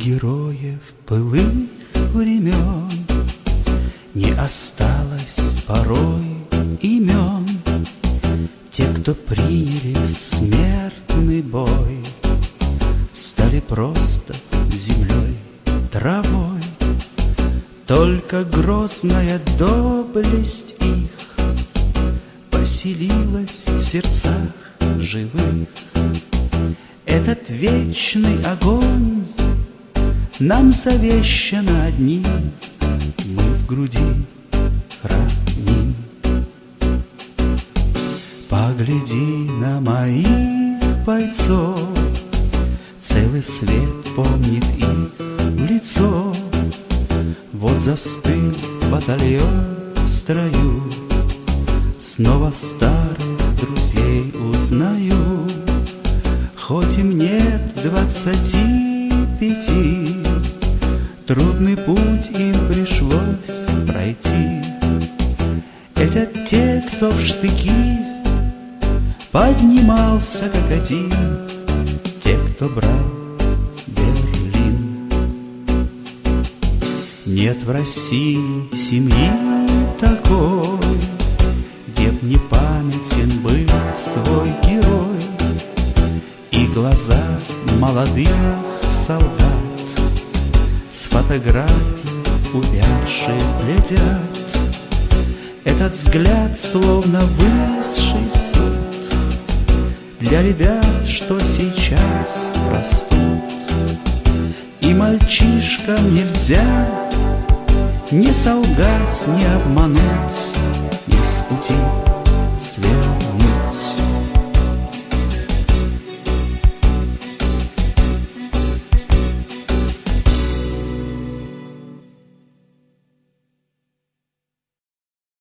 героев былых времен не осталось порой имен. Те, кто приняли смертный бой, стали просто землей, травой. Только грозная доблесть их поселилась в сердцах живых. Этот вечный огонь нам завещано одним, мы в груди храним. Погляди на моих бойцов, целый свет помнит их в лицо. Вот застыл батальон в строю, снова старых друзей узнаю. Хоть им нет 25, трудный путь им пришлось пройти. Это те, кто в штыки поднимался как один, те, кто брал Берлин. Нет в России семьи такой, где б не памятен был свой герой. И глаза молодых солдат с фотографий увядших глядят. Этот взгляд словно высший суд для ребят, что сейчас растут. И мальчишкам нельзя ни солгать, ни обмануть,